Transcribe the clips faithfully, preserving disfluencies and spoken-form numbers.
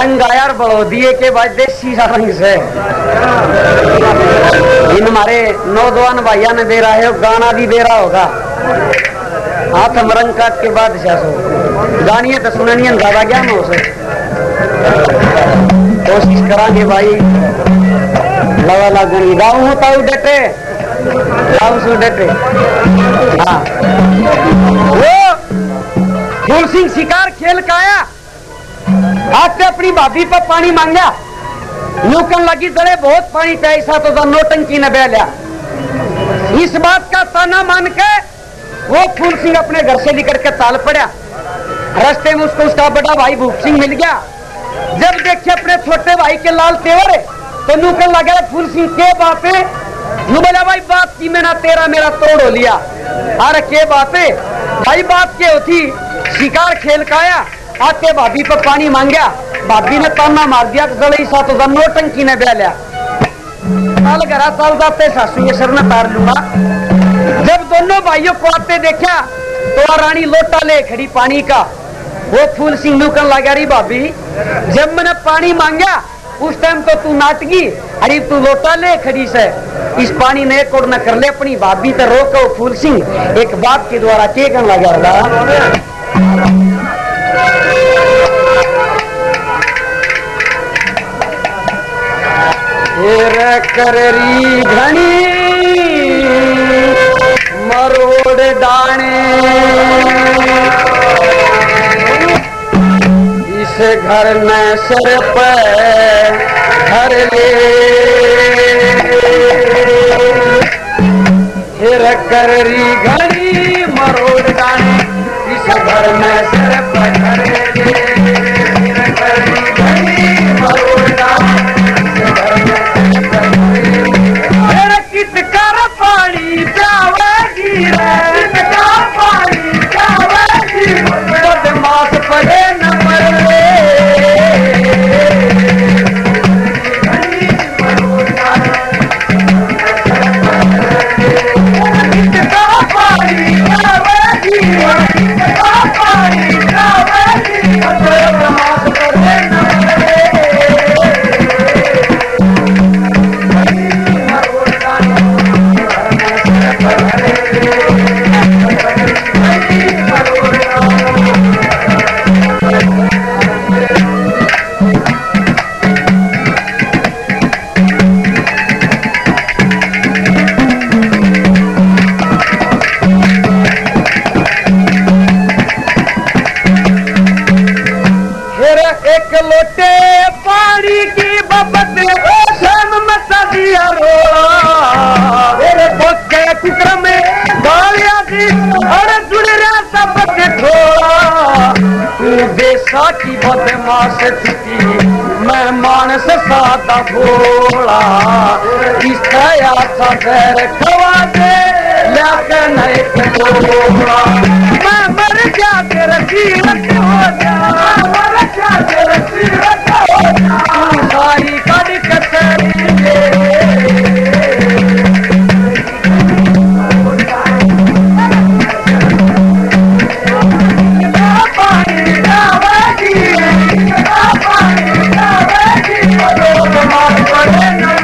रंग आया बढ़ो दिए के बाद देसी रंग से इन हमारे नौजवान भाइया ने दे रहा है गाना भी दे रहा होगा हाथ हम रंग काट के बाद गानिए तो सुननिए ज्यादा ज्ञान हो सके कोशिश करांगे भाई लवा लागनी गाँव होता हूँ डटे गाँव से डटे हाँ वो फूल सिंह शिकार खेल का आया आज से अपनी भाभी पर पानी मांगा यूकन लगी दड़े बहुत पानी पे ऐसा तो नोटंकी न बह लिया इस बात का ताना मान के वो फूल सिंह अपने घर से निकल के ताल पड़ा रास्ते में उसको उसका बड़ा भाई भूप सिंह मिल गया जब देखे अपने छोटे भाई के लाल तेवर तो नूकन लगा फूल सिंह के बात है नू बोला भाई बात की मैंने तेरा मेरा तोड़ हो लिया अरे के बात है भाई बात के होती शिकार खेल का आया आते भाभी पर पानी मांगा भाभी ने ताना मार दिया गले सा तो नोटंकी ने बह लिया साल घरा साल जाते सासू ये सर ने तार लूंगा जब दोनों भाइयों को आते देखा तो रानी लोटा ले खड़ी पानी का वो फूल सिंह नूकन लगा रही भाभी जब मैंने पानी मांगा उस टाइम तो तू नाटगी अरे तू लोटा ले खड़ी से इस पानी ने एक और न कर ले अपनी भाभी तो रोको फूल सिंह एक बात के द्वारा के कन लगा कररी घनी मरोड़ दाने इस घर में सर पे घर ले फिर कररी घनी मरोड़ दाने इस घर में सर पे घर ले फिर कररी घनी मरोड़ दाने पानी जावेगी पानी जावेगी बदमाश पड़े न मरे पानी जावेगी पानी जावेगी बदमाश पड़े न मरे लोटे पानी की बबत शाम मचा दिया रोड़ा मेरे बोके चित्र में गालियां दी अरे जुड़ रहा सब ठोड़ा तू देशा की बदमाश थी मैं मानस सादा भोला इस तरह सा घर खवा दे लाके नहीं थोड़ा मैं मर जा तेरा जीवन हो जा मर जा तेरा जीवन हो जा सारी कड़ी कसरी पानी जावेगी पानी जावेगी बदमाश पड़े न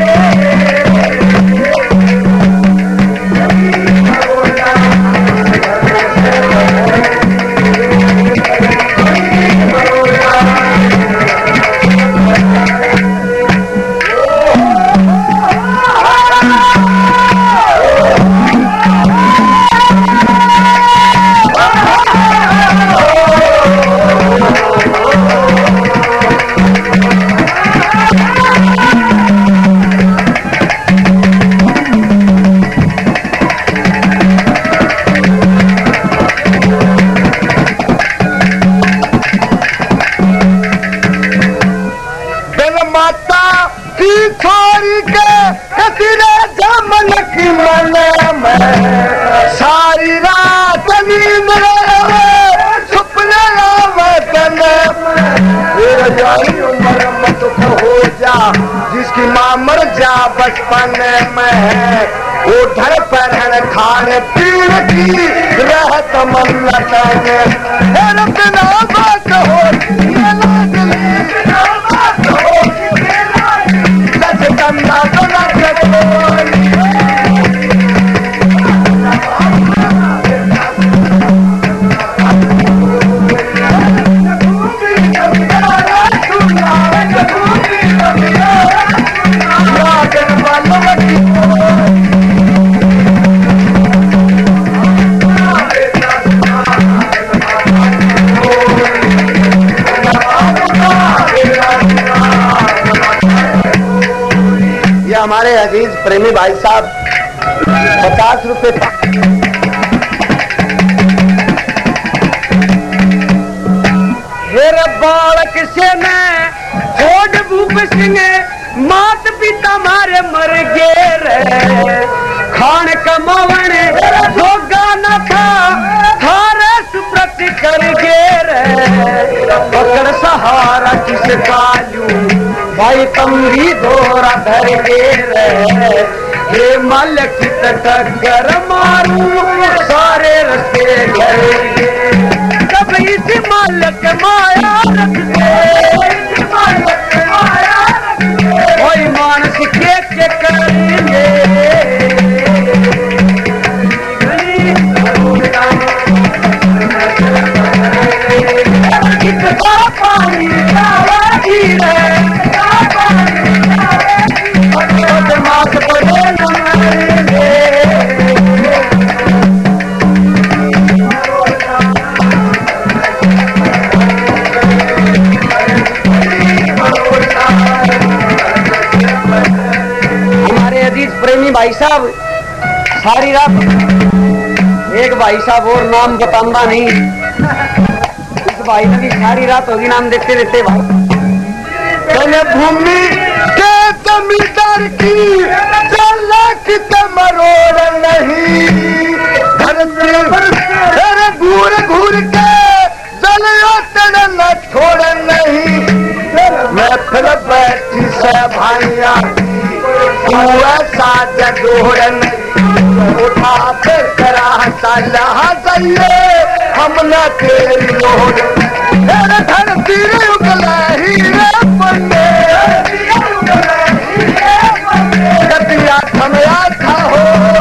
सारी रात नींद सुपने वतन उम्र मत हो जा जिसकी माँ मर जा बचपन में वो घर पर खाने पीने की रहत मन लगन हो हमारे अजीज प्रेमी भाई साहब पचास रुपए हेर बालक से मैं छोड़ भूप सिंह मात पिता मारे मर गए रे खान कमावन जोगा न था थारे सुप्रत कर गे रे पकड़ सहारा किस कालू भाई तमरी दोरा धर गे रे हे मालिक टक्कर मारू सारे रस्ते घर गे सब इस मालिक माया रखते मालिक माया कोई मानस के के करेंगे पानी मास पड़े प्रेमी भाई साहब सारी रात एक भाई साहब और नाम बताऊंगा नहीं, इस भाई ने भी सारी रात होगी नाम देते देते भाई भूमि के जमींदार की लाख मरोड़ नहीं धरती घूर घूर के जलियो न छोड़ नहीं मैं फिर बैठी से भाइया जगोरन उठा फिर करा जाइए हम न तेरी मोड़ मेरे धरती उगला हीरे बने कतिया थमया था हो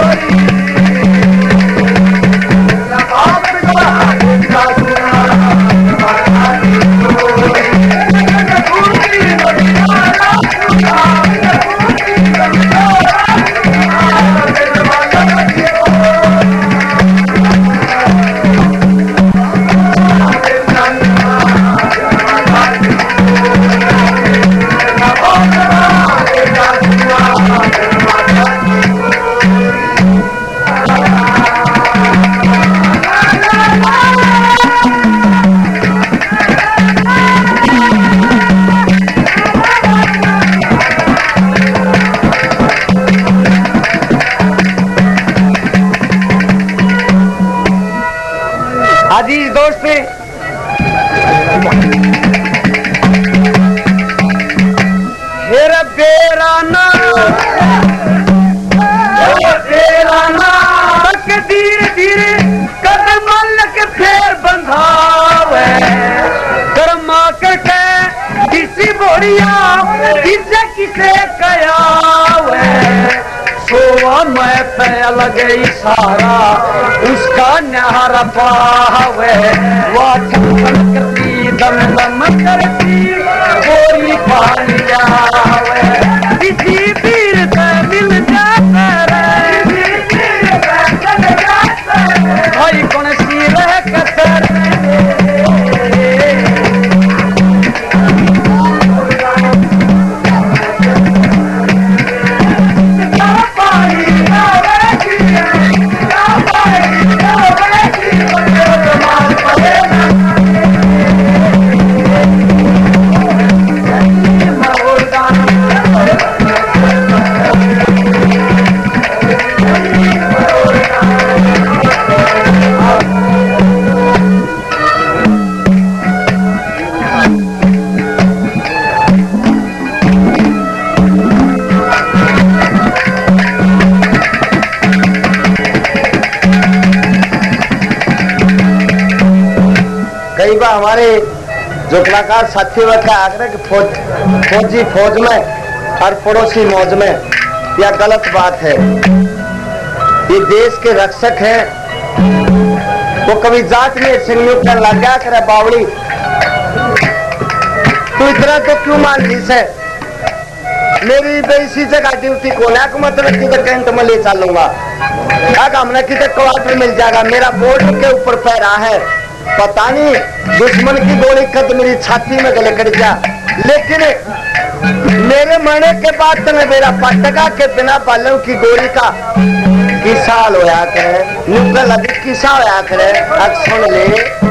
अजीज दोस्त हेरा बेराना बेराना धीरे धीरे कदम लग फेर बंधावे कर्मा कटे किसी बोरिया किसे किसे कयावे सोवा मैं पे लगे सारा उसका न्यारा पावे वाचन करती दम दम करती कोई पानी जावे किसी पीर से मिल जाता रे भाई कौन सी रह कसर कई बार हमारे जो कलाकार साथी वर्ग का आग्रह कि फौज फौजी फौज में और पड़ोसी मौज में, यह गलत बात है। ये देश के रक्षक हैं, वो कभी जात में संयुक्त कर लग गया करे बावड़ी तू इतना तो क्यों मान ली से मेरी बेसी जगह ड्यूटी को ना को मतलब किधर कैंट में ले चलूंगा हमने किधर क्वार्टर मिल जाएगा। मेरा बॉर्डर के ऊपर पैरा है, पता नहीं दुश्मन की गोली कद मेरी छाती में गले कट जा, लेकिन मेरे मरने के बाद तुम्हें मेरा पटका के बिना बालों की गोरी का किसा होया करे, नुकल अधिक किसा होया करे। अब सुन ले,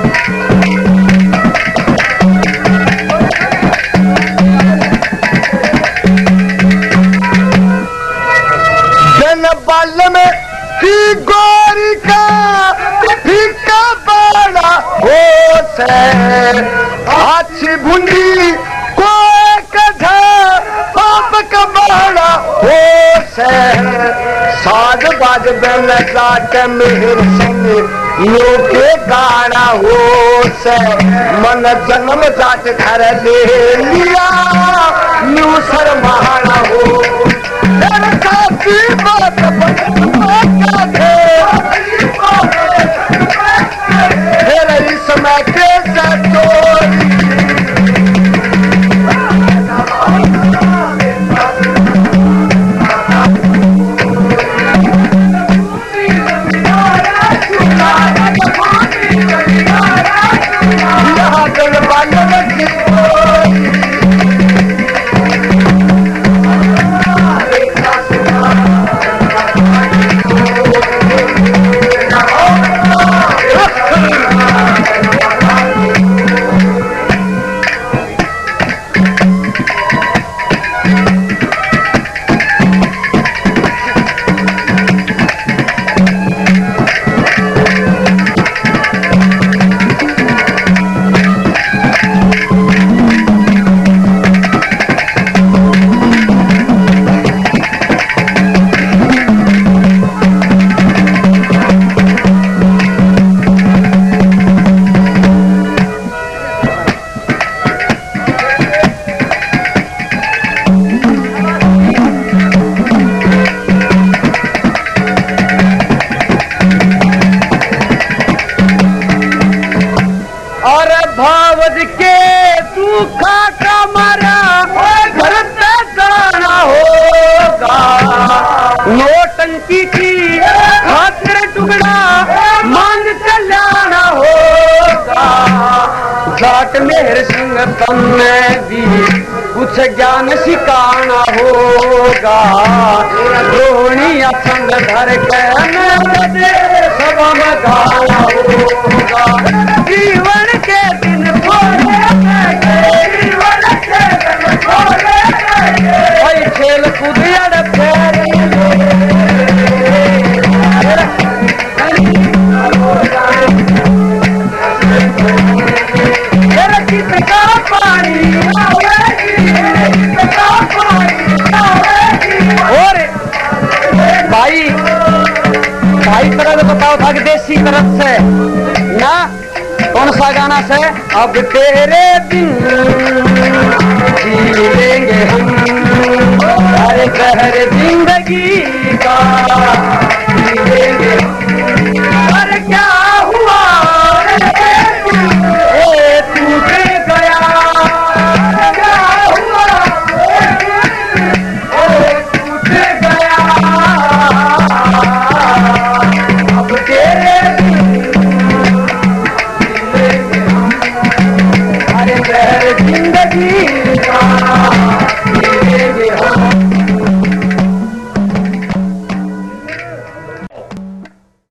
बिन बाल में की गोरी का फीका बड़ा हो से, अच्छी भुंडी को कधा पाप का बड़ा हो से, साज बाज बन जाट मेहर संग यो के गाना हो से, मन जन्म जाट घर ले लिया न्यू शर्माना हो। काफी बात फिर इस समय के चोरी यहाँ दिल वाले की भावद के सूखा का मारा भरत दाना होगा, नोटंकी की खातिर टुकड़ा मांग चलाना होगा। जाट मेहर सिंह तम में भी कुछ ज्ञान सिखाना होगा, द्रोणिया संग धर के सभा में गाना होगा। जीवन के दिन थोड़े जीवन के दिन थोड़े भाई खेल कूद और भाई भाई तरह तो बताओ था कि देसी तरफ से ना कौन सा गाना से अब तेरे दिन